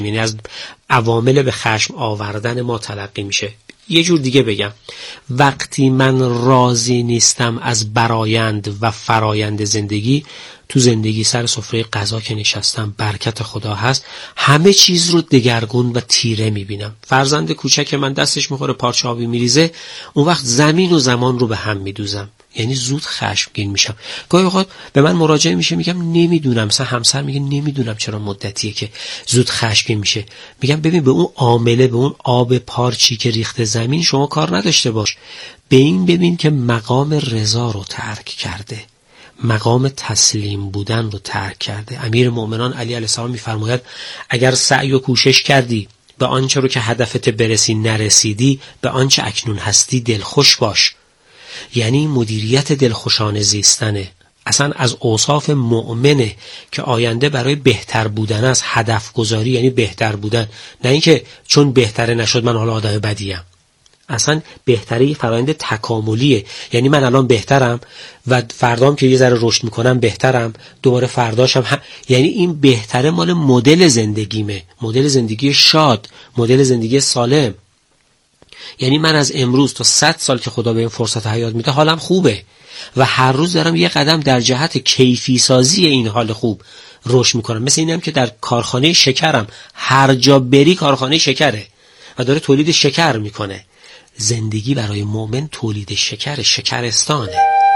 یعنی از عوامل به خشم آوردن ما تلقی میشه. یه جور دیگه بگم، وقتی من راضی نیستم از برایند و فرایند زندگی، تو زندگی سر سفره غذا که نشستم برکت خدا هست، همه چیز رو دگرگون و تیره میبینم. فرزند کوچک من دستش میخوره پارچه آبی میریزه، اون وقت زمین و زمان رو به هم میدوزم، یعنی زود خشمگین میشم. گاهی اوقات به من مراجعه میشه، میگم نمیدونم، مثلا همسر میگه نمیدونم چرا مدتیه که زود خشمگین میشه. میگم ببین به اون عامله، به اون آب پارچی که ریخته زمین شما کار نداشته باش، به این ببین که مقام رضا رو ترک کرده، مقام تسلیم بودن رو ترک کرده. امیر مومنان علی علیه السلام میفرماید اگر سعی و کوشش کردی به آنچه رو که هدفت برسی نرسیدی، به آنچه اکنون هستی دلخوش باش. یعنی مدیریت دلخوشانه زیستنه. اصلا از اوصاف مؤمنه که آینده برای بهتر بودن است. هدف گذاری یعنی بهتر بودن، نه اینکه چون بهتره نشد من حالا آدم بدیم. اصلا بهتری فرآیند تکاملیه، یعنی من الان بهترم و فردام که یه ذره رشد میکنم بهترم، دوباره فرداشم یعنی این بهتره مال مدل زندگیمه، مدل زندگی شاد، مدل زندگی سالم. یعنی من از امروز تا 100 سال که خدا به این فرصت حیات میده حالم خوبه و هر روز دارم یه قدم در جهت کیفی سازی این حال خوب رشد میکنم. مثل اینم که در کارخانه شکرم، هر جا بری کارخانه شکره و داره تولید شکر میکنه. زندگی برای مؤمن تولید شکر، شکرستانه.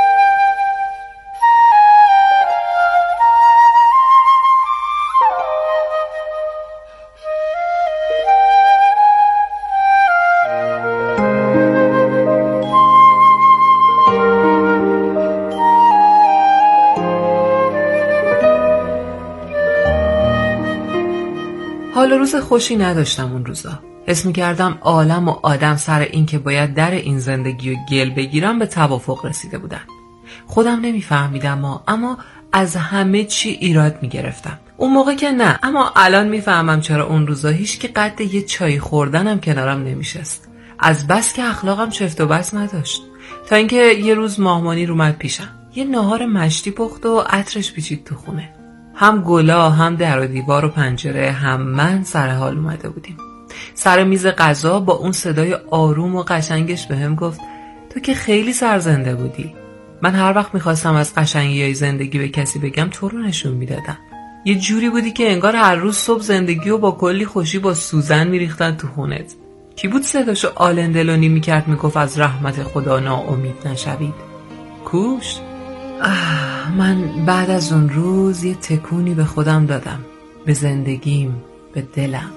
حال روز خوشی نداشتم اون روزا. حس می‌کردم عالم و آدم سر این که باید در این زندگی رو گل بگیرم به توافق رسیده بودن. خودم نمیفهمیدم اما از همه چی ایراد میگرفتم. اون موقع که نه، اما الان میفهمم چرا اون روزا هیچ کی قد یه چای خوردنم کنارم نمیشست. از بس که اخلاقم چفت و بس نداشت. تا اینکه یه روز ماهمانی اومد پیشم. یه ناهار مشتی پخت و عطرش پیچید تو خونه. هم گلا، هم در و دیوار و پنجره، هم من سر حال اومده بودیم. سر میز غذا با اون صدای آروم و قشنگش بهم گفت تو که خیلی سرزنده بودی. من هر وقت میخواستم از قشنگی‌های زندگی به کسی بگم تو رو نشون میدادم. یه جوری بودی که انگار هر روز صبح زندگی رو با کلی خوشی با سوزن میریختن تو خونت. کی بود صداشو آلندلونی میکرد میگفت از رحمت خدا ناامید نشوید؟ کوش؟ من بعد از اون روز یه تکونی به خودم دادم، به زندگیم، به دلم.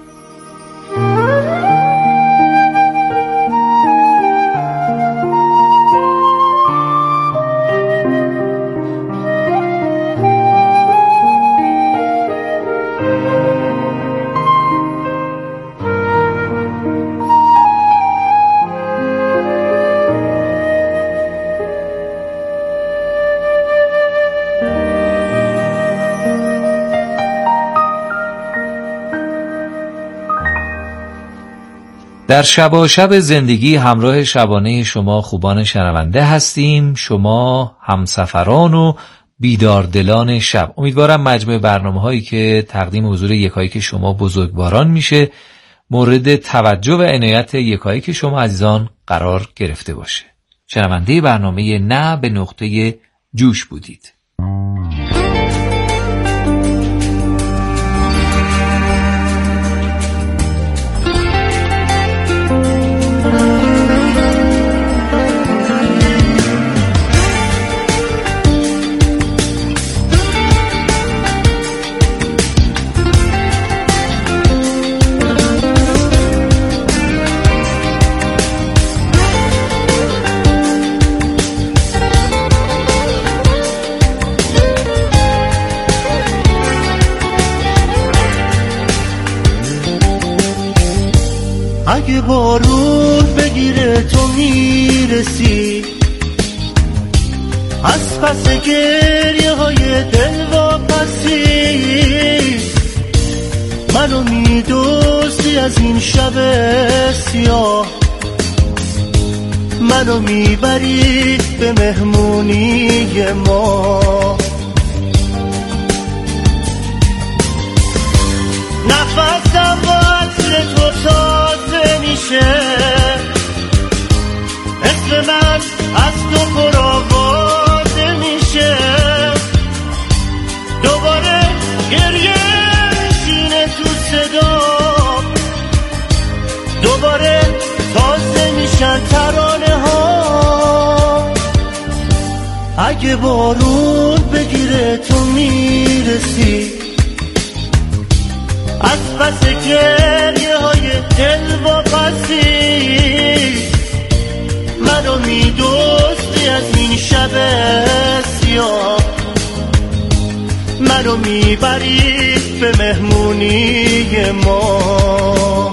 در شب زندگی همراه شبانه شما خوبان شنونده هستیم، شما همسفران و بیداردلان شب. امیدوارم مجموع برنامه‌هایی که تقدیم حضور یکایک شما بزرگواران میشه مورد توجه و عنایت یکایک شما عزیزان قرار گرفته باشه. شنونده برنامه نه به نقطه جوش بودید. اگه بارون بگیره تو میرسی، از پس گریه های دل واپسی، منو میدوزی از این شب سیاه، منو میبری به مهمونی ما. نفسم دوباره تازه میشن ترانه ها. اگه بارون بگیره تو میرسی، از پس گریه های دل واپسی منو میدوستی از این شب سیاه، منو میبری به مهمونی ما.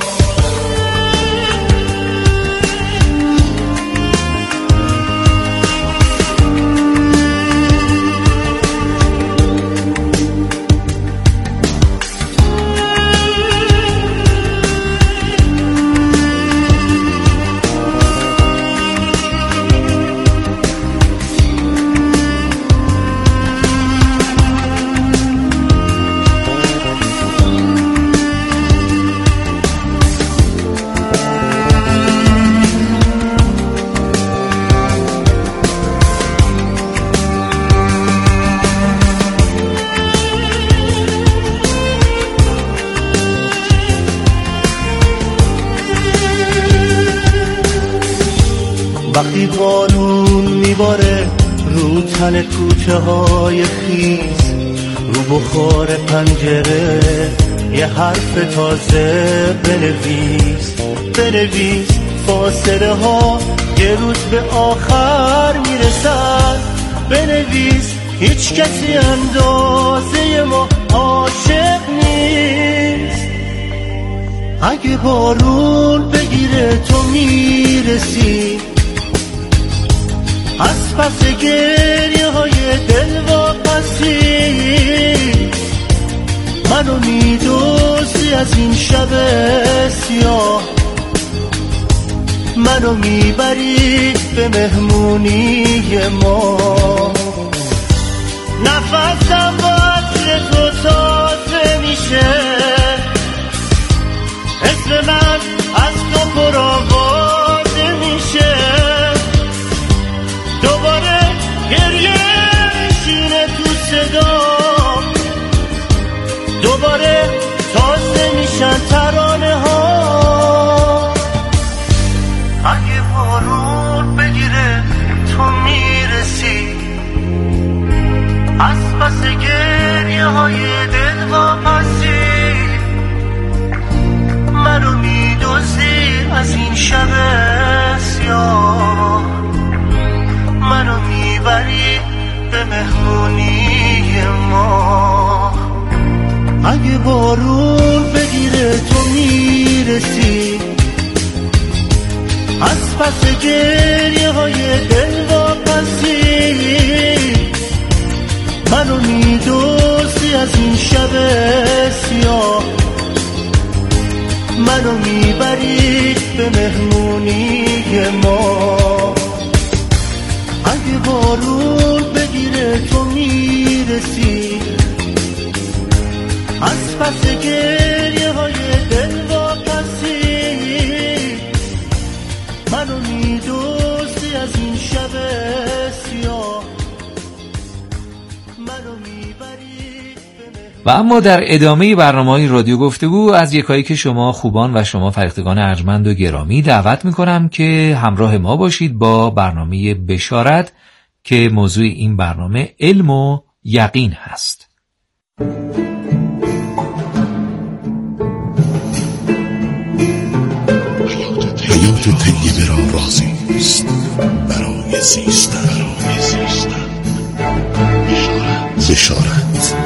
وقتی بارون میباره رو تن کوچه های خیز، رو بخار پنجره یه حرف تازه بنویس فاصله ها یه روز به آخر میرسن. بنویس هیچ کسی اندازه ما عاشق نیست. اگه بارون بگیره تو میرسی، از پس گریه های دل واپسی منو میدوزی از این شب سیاه، منو میبری به مهمونی ما. نفسم با عطر تو تازه میشه، اسم من از تو پرآوازه میشه. دوباره گریه میشینه تو صدا، دوباره تازه میشن ترانه ها. اگه بارون بگیره تو میرسی، از پس گریه های دل واپسی منو میدوزی از این شب سیاه، منو میبری به مهمونی ما. اگه بارون بگیره تو میرسی، از پس گریه های دل واپسی منو میدوزی از این شب سیاه، منو میبری به مهمونی ما. اگه بارون بگیره تو میرسی، از پس گریه های دل واپسی منو میدوزی از این شب سیاه، منو میبری. و اما در ادامه برنامه‌های رادیو گفتگو از یکایی که شما خوبان و شما فرهیختگان ارجمند و گرامی دعوت میکنم که همراه ما باشید با برنامه بشارت که موضوع این برنامه علم و یقین هست. حیات طیبه را رازی است برای زیستن. بشارت.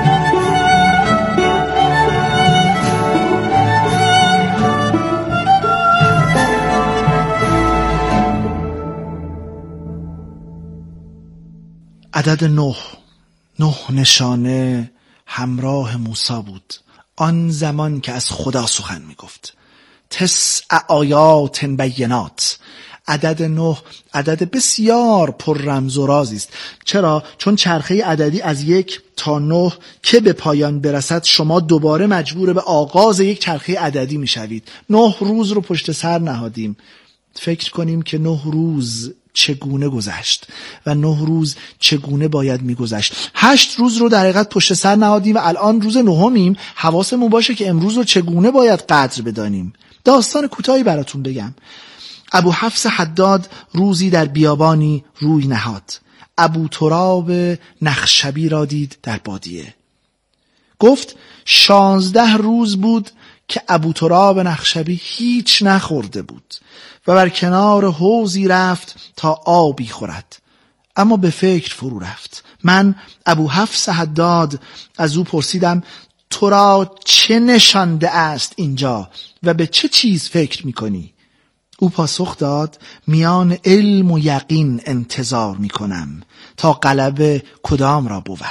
عدد 9 نشانه همراه موسی بود آن زمان که از خدا سخن می گفت. 9 آیات بینات. عدد 9 عدد بسیار پر رمز و رازی است. چرا؟ چون چرخه عددی از 1 تا 9 که به پایان برسد شما دوباره مجبور به آغاز یک چرخه عددی می شوید. 9 روز رو پشت سر نهادیم. فکر کنیم که 9 روز چگونه گذشت و 9 روز چگونه باید میگذشت. 8 روز رو در حقیقت پشت سر نهادیم و الان روز 9میم. حواسمون باشه که امروز رو چگونه باید قدر بدانیم. داستان کوتاهی براتون بگم. ابو حفص حداد روزی در بیابانی روی نهاد. ابو تراب نخشبی را دید در بادیه. گفت 16 روز بود که ابو تراب نخشبی هیچ نخورده بود و بر کنار حوضی رفت تا آبی خورد، اما به فکر فرو رفت. من ابو حفص حداد از او پرسیدم تو را چه نشانده است اینجا و به چه چیز فکر میکنی؟ او پاسخ داد میان علم و یقین انتظار میکنم تا غلبه کدام را بود،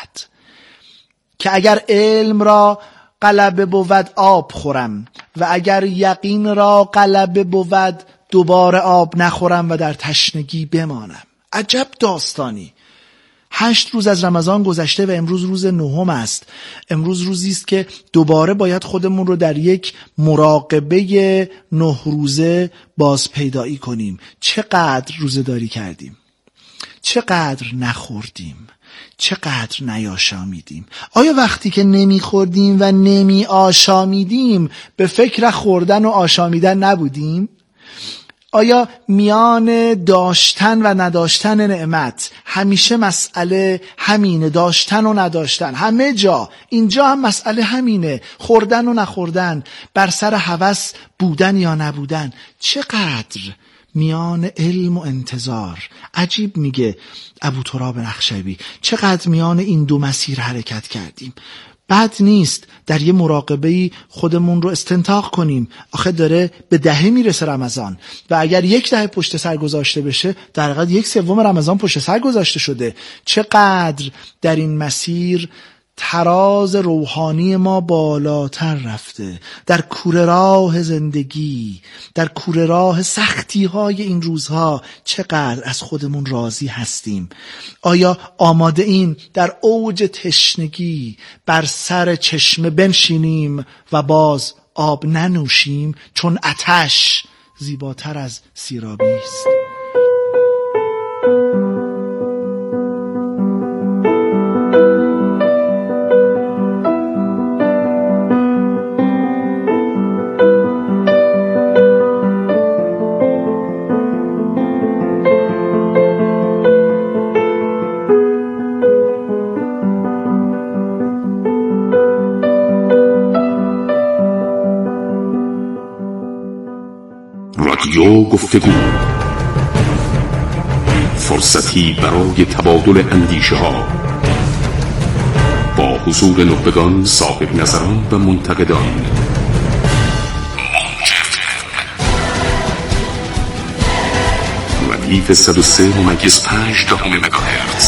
که اگر علم را غلبه بود آب خورم و اگر یقین را غلبه بود دوباره آب نخورم و در تشنگی بمانم. عجب داستانی. 8 روز از رمضان گذشته و امروز روز 9 است. امروز روزی است که دوباره باید خودمون رو در یک مراقبه 9 روزه باز پیدایی کنیم. چقدر روزه داری کردیم؟ چقدر نخوردیم؟ چقدر نیاشامیدیم؟ آیا وقتی که نمیخوردیم و نمی آشامیدیم به فکر خوردن و آشامیدن نبودیم؟ آیا میان داشتن و نداشتن نعمت همیشه مسئله همینه؟ داشتن و نداشتن همه جا، اینجا هم مسئله همینه، خوردن و نخوردن، بر سر هوس بودن یا نبودن. چقدر میان علم و انتظار. عجیب میگه ابو تراب نخشبی، چقدر میان این دو مسیر حرکت کردیم. بد نیست در یه مراقبه‌ای خودمون رو استنتاق کنیم. آخه داره به 10 میرسه رمضان و اگر 1 10 پشت سر گذاشته بشه در حقیقت 1/3 رمضان پشت سر گذاشته شده. چقدر در این مسیر تراز روحانی ما بالاتر رفته، در کوره راه زندگی، در کوره راه سختی های این روزها چقدر از خودمون راضی هستیم. آیا آماده این در اوج تشنگی بر سر چشمه بنشینیم و باز آب ننوشیم، چون آتش زیباتر از سیرابی است؟ رادیو گفتگو، فرصتی برای تبادل اندیشه ها با حضور نخبگان، صاحب نظران و منتقدان. ردیف 103.5 مگاهرتز.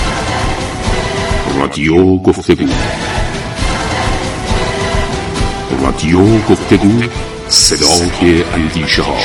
رادیو گفتگو. رادیو گفتگو، صدای اندیشه ها.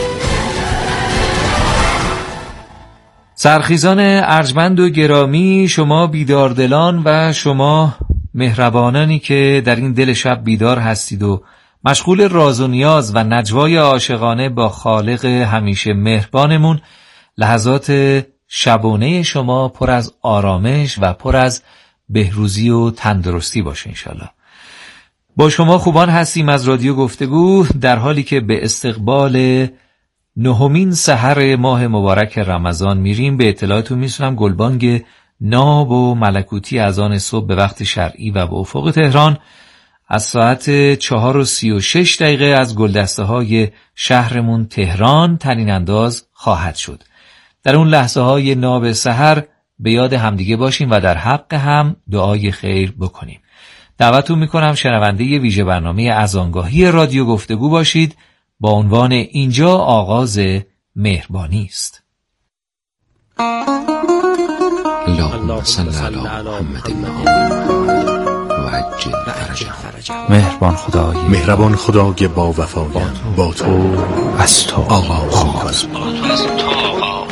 سرخیزان ارجمند و گرامی، شما بیداردلان و شما مهربانانی که در این دل شب بیدار هستید و مشغول راز و نیاز و نجوای عاشقانه با خالق همیشه مهربانمون، لحظات شبانه شما پر از آرامش و پر از بهروزی و تندرستی باشه انشالله. با شما خوبان هستیم از رادیو گفتگو، در حالی که به استقبال 9مین سحر ماه مبارک رمضان میریم. به اطلاعتون میرسونم گلبانگ ناب و ملکوتی اذان صبح به وقت شرعی و به افق تهران از ساعت 4:36 از گلدسته های شهرمون تهران طنین انداز خواهد شد. در اون لحظه های ناب سحر به یاد همدیگه باشیم و در حق هم دعای خیر بکنیم. دعوتتون میکنم شنونده ویژه برنامه اذانگاهی رادیو گفتگو باشید با عنوان اینجا آغاز مهربانی است. اللهم صل علی محمد و عجل فرجه. مهربان خدای با وفایت، با تو از تو آغاز می‌کنم.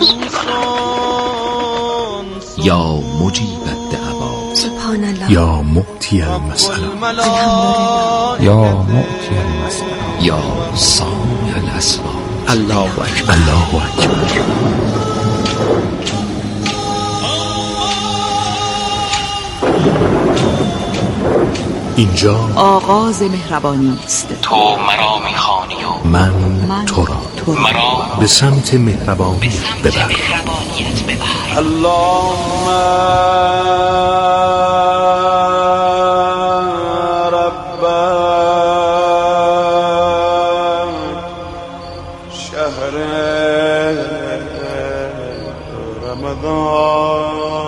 یا مجیب الدعوات، سبحان الله، یا معطی المسئله، یا معطی المسئله، یا سامع الاسماء. الله اکبر، الله اکبر. اینجا آغاز مهربانی است. تو مرا میخوانی و من تو را مرا به سمت مهربانی ببر. اللهم رب شهر رمضان.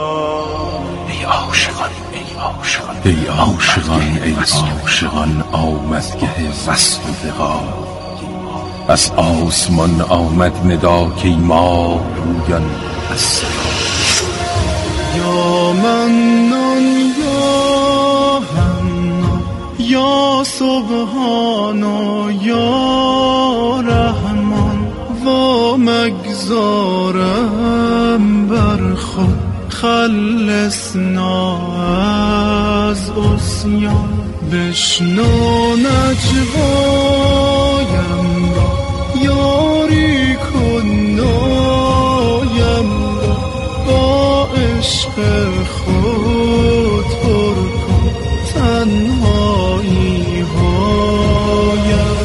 ای عاشقان آمدگه وصل و لقا. از آسمان آمد ندا که ما رویان از سرا. یا منان یا حنان یا سبحان یا رحمان. و مگذارم بر خود خلصنا از عصیان. بشنو نجوایم را یاری کن نایم را. با عشق خود پر کن تنهایی هایم.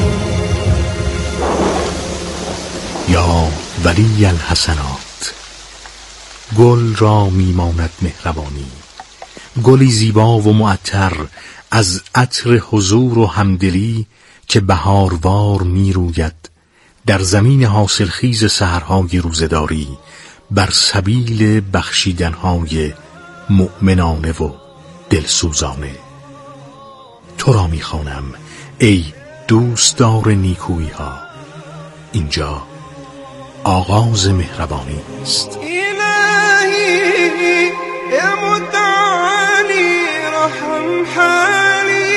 یا ولی الحسنات، گل را میماند مهربانی. گلی زیبا و معطر از عطر حضور و همدلی که بهاروار می روید در زمین حاصلخیز سحرهای روزداری بر سبیل بخشیدنهای مؤمنانه و دلسوزانه. تو را می خوانم ای دوستدار نیکویی ها. اینجا آغاز مهربانی است. إلهي يا متعالي رحم حالي.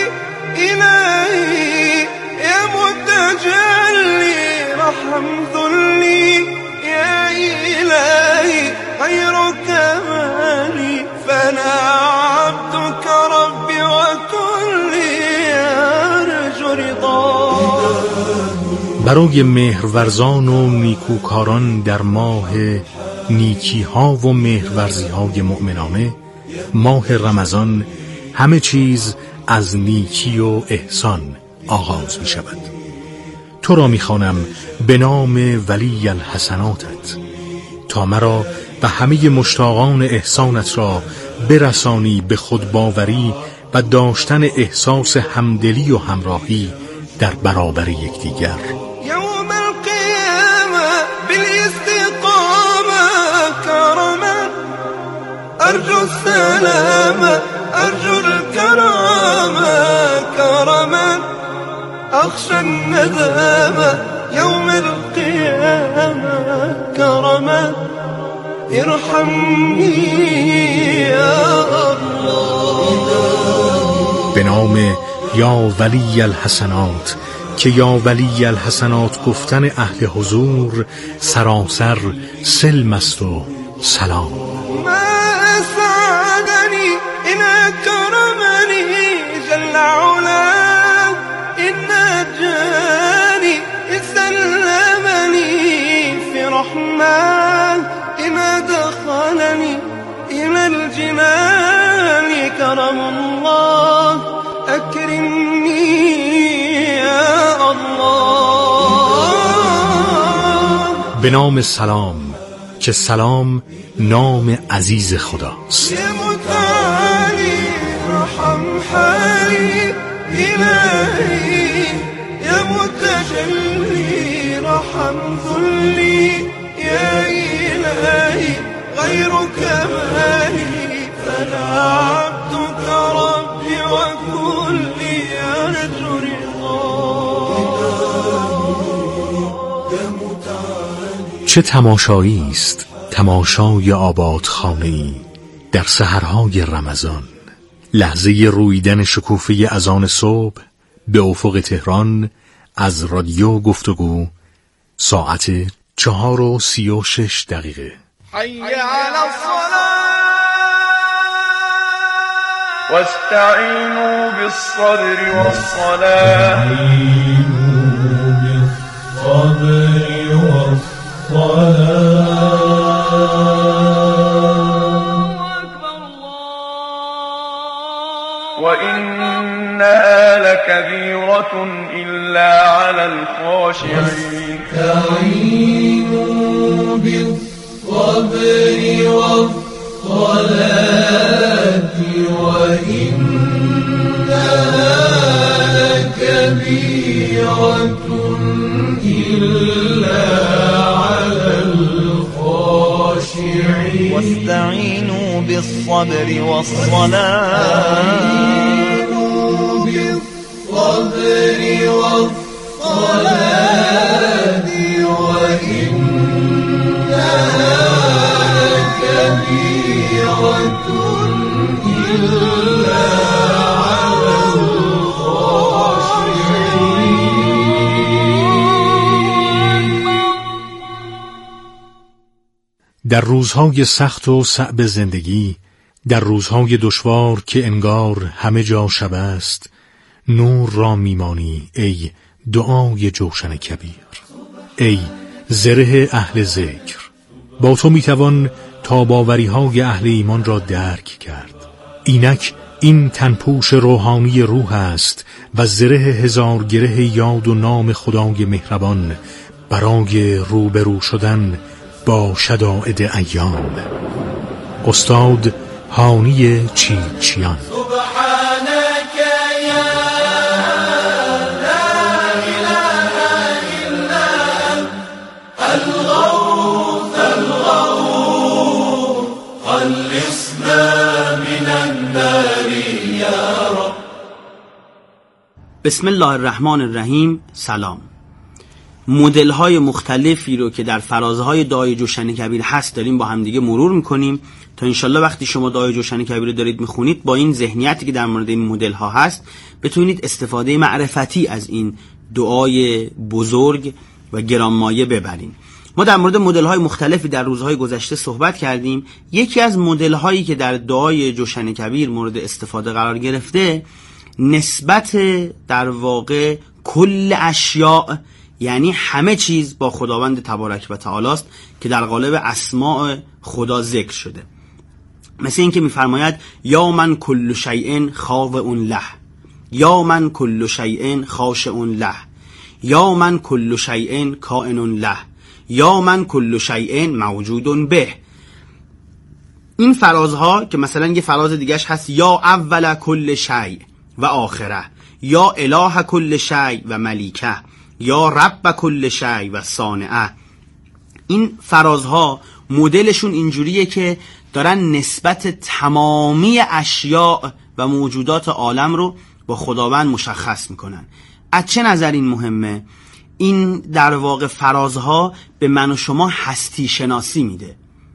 إلهي يا متجلي رحم ذلي. يا إلهي غيرك مالي. فأنا عبدك ربي وكلي أرجو رضاك. برای مهرورزان و نیکوکاران در ماه نیکی ها و مهرورزی های مؤمنانه، ماه رمضان، همه چیز از نیکی و احسان آغاز می شود. تو را می خوانم به نام ولی الحسناتت تا مرا و همه مشتاقان احسانت را برسانی به خود باوری و داشتن احساس همدلی و همراهی در برابر یکدیگر. يوم القيامة بالاستقامة كرما. أرجو السلامة أرجو الكرامة كرما. أخشى الندامة يوم القيامة كرما. ارحمني يا الله. به نام یا ولی الحسنات که یا ولی الحسنات گفتن اهل حضور سراسر سلم است و سلام. ما أسعدني إن أكرمني جل علاه. إن نجاني إن سلمني في رحماه. إن أدخلني إلى الجنان كرم الله. أكرمني يا الله. به نام سلام که سلام نام عزیز خداست. يا متعالي رحم حالي. إلهي يا متجلي رحم ذلي. يا إلهي غيرك مالي. فلا عبدك ربي وكلي أرجو رضاك. چه تماشایی است تماشای آبادخانه‌ای در سحرهای رمضان. لحظه رویدن شکوفه اذان صبح به افق تهران از رادیو گفتگو ساعت 4:36. حي على الصلاة واستعينوا بالصبر والصلاة. بالصبر والصلاة إلا على الخاشعين واستعينوا بالصبر والصلاة وإنها لكبيرة إلا على الخاشعين واستعينوا بالصبر والصلاة وإنها لكبيرة إلا على الخاشعين. در روزهای سخت و صعب زندگی، در روزهای دشوار که انگار همه جا شب است، نور را میمانی ای دعای جوشن کبیر، ای زره اهل ذکر. با تو میتوان تاباوری‌های اهل ایمان را درک کرد. اینک این تنپوش روحانی روح است و زره هزار گره یاد و نام خدای مهربان برای روبرو شدن با شدائد ایام. استاد هانی چیچیان. بسم الله الرحمن الرحیم. سلام. مدل های مختلفی رو که در فرازهای دعای جوشن کبیر هست داریم با هم دیگه مرور میکنیم تا انشالله وقتی شما دعای جوشن کبیر رو دارید میخونید با این ذهنیتی که در مورد این مدل ها هست بتونید استفاده معرفتی از این دعای بزرگ و گرانمایه ببرین. ما در مورد مدل های مختلفی در روزهای گذشته صحبت کردیم. یکی از مدل هایی که در دعای جوشن کبیر مورد استفاده قرار گرفته نسبت در واقع کل اشیاء، یعنی همه چیز، با خداوند تبارک و تعالی است که در قالب اسماء خدا ذکر شده. مثل این که می‌فرماید یا من کل شیء خاضع له، یا من کل شیء خاشع له، یا من کل شیء کائن له، یا من کل شیء موجود به. این فرازها که مثلا یه فراز دیگهش هست یا اول کل شیء و آخره، یا اله کل شیء و ملیکه، یا رب کل شیء و صانعه. این فرازها مدلشون اینجوریه که دارن نسبت تمامی اشیاء و موجودات عالم رو با خداوند مشخص میکنن. از چه نظر این مهمه؟ این در واقع فرازها به من و شما هستی شناسی میده،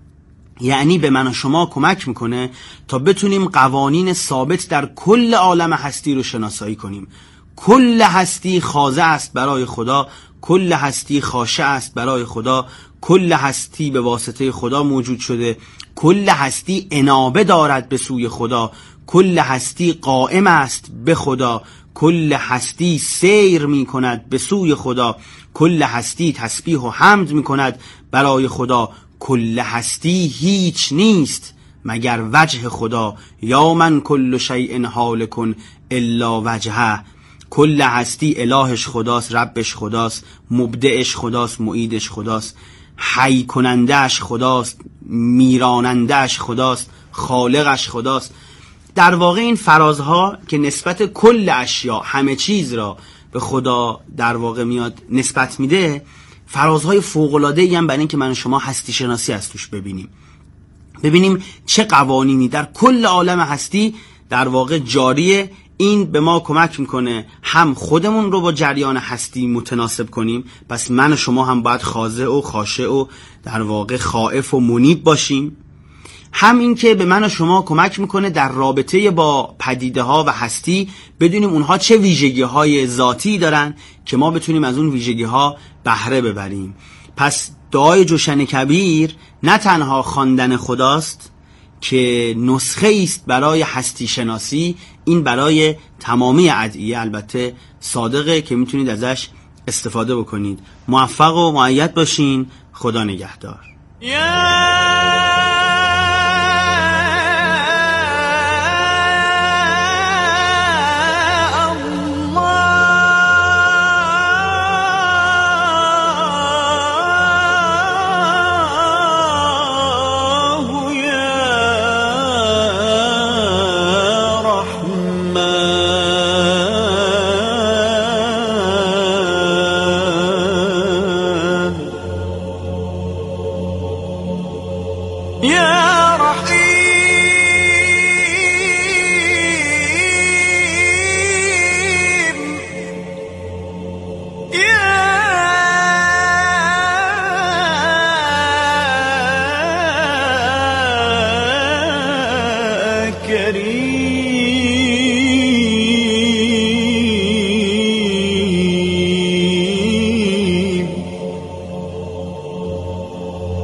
یعنی به من و شما کمک میکنه تا بتونیم قوانین ثابت در کل عالم هستی رو شناسایی کنیم. کل هستی خاضع است برای خدا، کل هستی خاشع است برای خدا، کل هستی به واسطه خدا موجود شده، کل هستی انابه دارد به سوی خدا، کل هستی قائم است به خدا، کل هستی سیر می کند به سوی خدا، کل هستی تسبیح و حمد می کند برای خدا، کل هستی هیچ نیست مگر وجه خدا. یا من کل شیء هالک الا وجهه. کل هستی الهش خداست، ربش خداست، مبدعش خداست، معیدش خداست، حی کنندش خداست، میرانندش خداست، خالقش خداست. در واقع این فرازها که نسبت کل اشیاء، همه چیز را به خدا در واقع میاد نسبت میده، فرازهای فوق‌العاده‌ای هم برای اینکه من و شما هستی شناسی از توش ببینیم چه قوانینی در کل عالم هستی در واقع جاریه. این به ما کمک میکنه هم خودمون رو با جریان هستی متناسب کنیم، پس من و شما هم باید خاضع و خاشع و در واقع خائف و منیب باشیم. هم این که به من و شما کمک میکنه در رابطه با پدیده ها و هستی بدونیم اونها چه ویژگی های ذاتی دارن که ما بتونیم از اون ویژگی ها بهره ببریم. پس دعای جوشن کبیر نه تنها خواندن خداست که نسخه است برای هستی شناسی، این برای تمامی ادعیه البته صادقه که میتونید ازش استفاده بکنید. موفق و مؤید باشین. خدا نگهدار.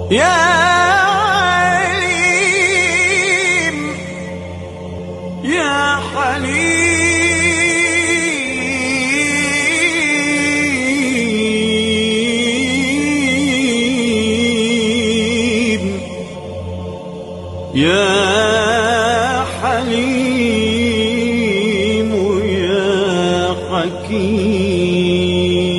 یا علیم یا حلیم یا حلیم و یا حکیم.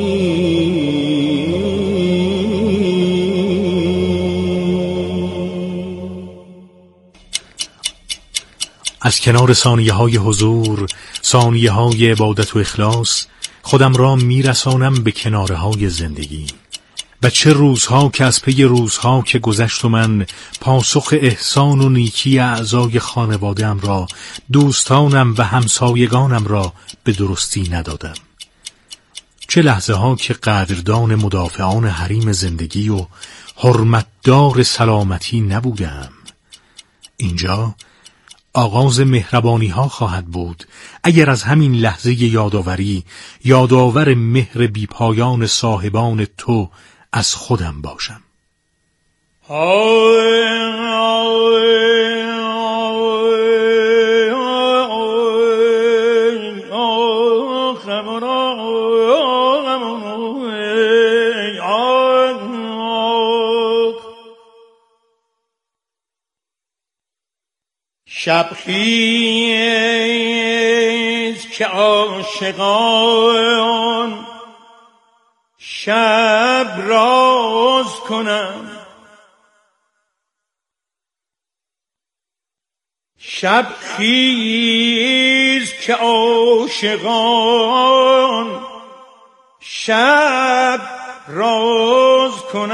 از کنار ثانیه های حضور، ثانیه های عبادت و اخلاص، خودم را میرسانم به کناره های زندگی. و چه روزها که از پی روزها که گذشت و من پاسخ احسان و نیکی اعضای خانواده‌ام را، دوستانم و همسایگانم را به درستی ندادم. چه لحظه ها که قدردان مدافعان حریم زندگی و حرمتدار سلامتی نبودم. اینجا آغاز مهربانی ها خواهد بود اگر از همین لحظه یادآور مهر بیپایان صاحبان تو از خودم باشم. شب خیز که عاشقان شب راز کنم، شب خیز که عاشقان شب راز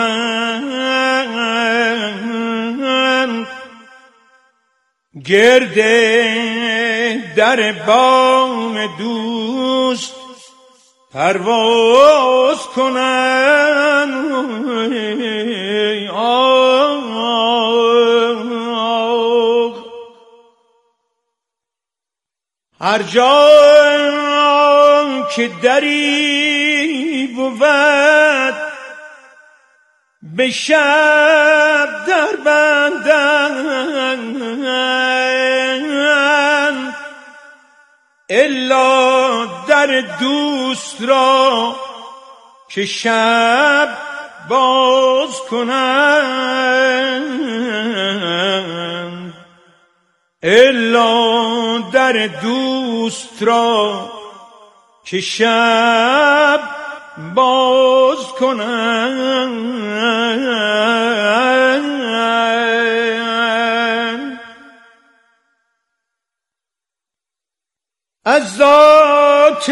کنم، گرد در بام دوست پرواز کنن. هر جا که دری بود به شب در بندن، الا در دوست را که شب باز کنند، الا در دوست را که شب باز کنند. از ذات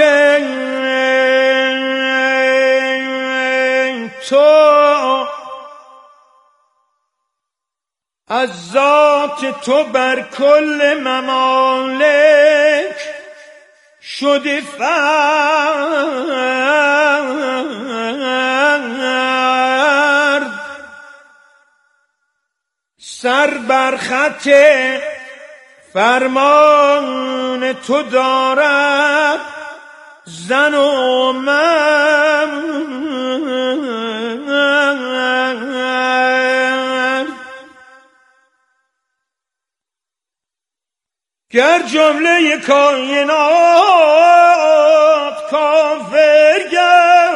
تو، از ذات تو بر کل ممالک شده فرد، سر بر خط فرمان تو دارد زن و مرد. گر جمله کائنات کافر گشت